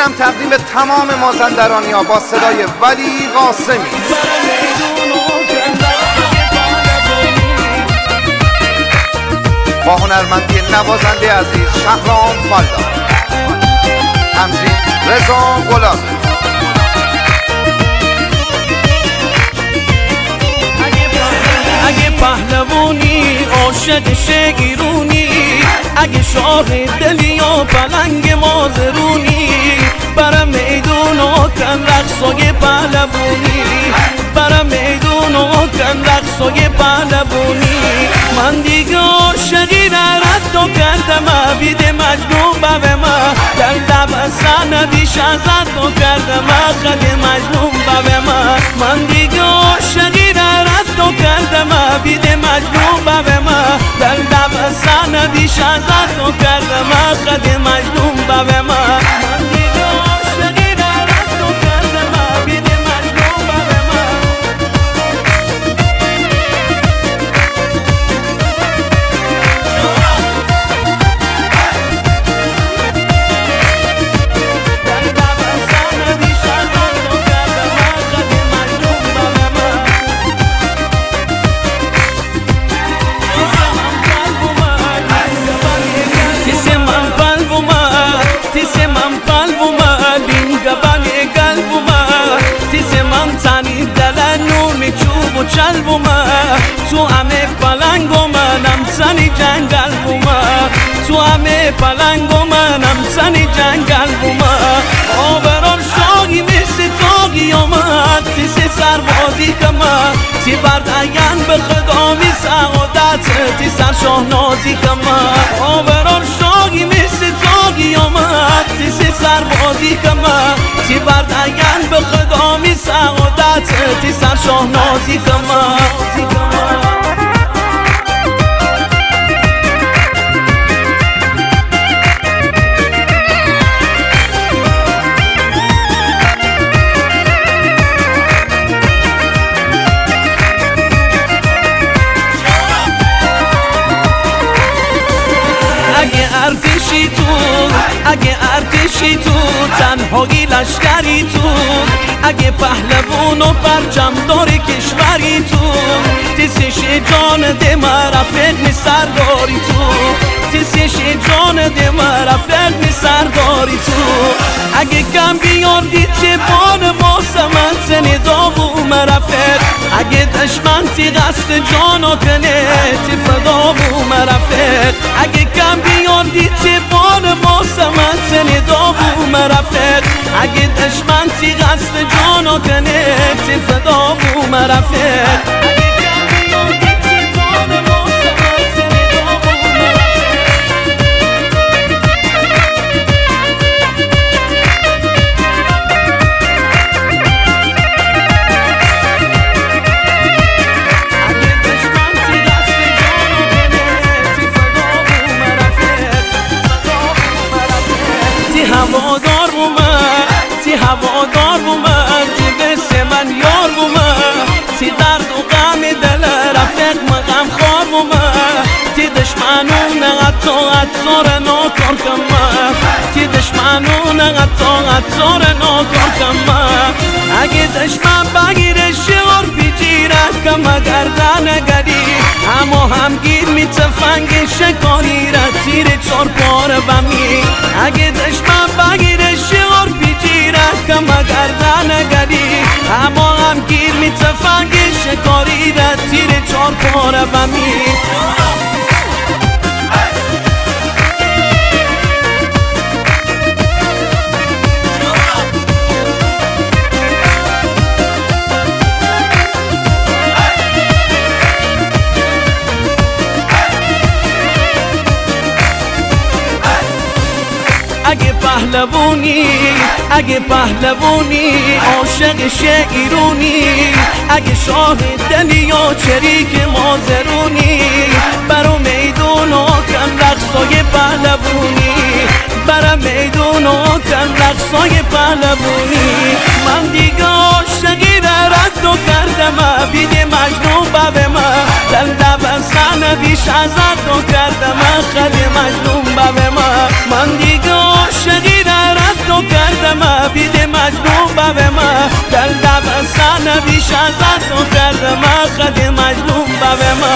اینم تقدیم تمام مازندرانی‌ها با صدای ولی قاسمی. با هنرمندی نوازنده عزیز شهرام فلا، تمثیل رضا گلابی. اگه پهلوانی عاشق شگیرونی، اگه شاه دلی یا پلنگ مازرونی، برم میدون و کن رقصای پهلوانی، برم میدون و کن رقصای پهلوانی. من دیگه عاشقی نردو کردم بید مجنون ببه ما، در دبستان بیش از تو کردم خد مجنون ببه ما. من دیگه عاشقی نردو کردم بید مجنون ببه ما، در دبستان بیش از تو کردم خد مجنون ببه ما. من دیگه عاشقی نردو کردم بید مجنون ببه ما. چلب تو همه پلنگ و منم سنی جنگل بوما، تو همه پلنگ و منم سنی جنگل بوما. آبران شاگی مثل تاگی آمد تیسی سربازی کما، تی بردگن به خدامی سعادت تی سر شاهنازی کما. آبران شاگی مثل تاگی آمد تیسی سربازی کما، تی بردگن به خدامی سعادت تی سر شاهنازی کما. ارتشی تو، اگه ارتشی تو، تنهایی لشکری تو، اگه پهلوان و پرچم دار کشوری تو، تیسش جان ده مرافق می سرداری تو، تیسش جان ده مرافق می سرداری تو. اگه کم بیاردی چه بان ماسمن سنی داغو مرافق، اگه دشمن تی قصد جانو کنه تی فداغو مرافق، اگه کم بیاردی چه بان ماسمن سنی داغو مرافق، اگه دشمن تی قصد جانو کنه تی فداغو مرافق. هوادار بومن، تی هوادار بومن، تی بس من یار بومن، تی درد و غم دل رفیق من غم خوار بومن، تی دشمنون قطعات زور ناکار کمن، تی دشمنون قطعات زور ناکار کمن. اگه دشمن بگیره شعار بیجیره کم گردن گری، اما همگیر می تفنگ شکاری را تیر چار پار بمی. اگه دشمن بگیره شعار بیجیره کم گردن گری، اما همگیر می تفنگ شکاری را تیر چار پار بمی. اگه پهلوانی، اگه پهلوانی عاشق شیرونی، اگه شاه دلی یا چریک مازرونی، برا میدون و کن رقصای پهلوانی، برا میدون و کن رقصای پهلوانی. من دیگه عاشقی رد و کردم بید مجنون ببه من، در دبستان بیش از تو کردم خد مجنون ببه من. من دیگه عاشقی رد و کردم بیش از تو کردم خد مجنون به من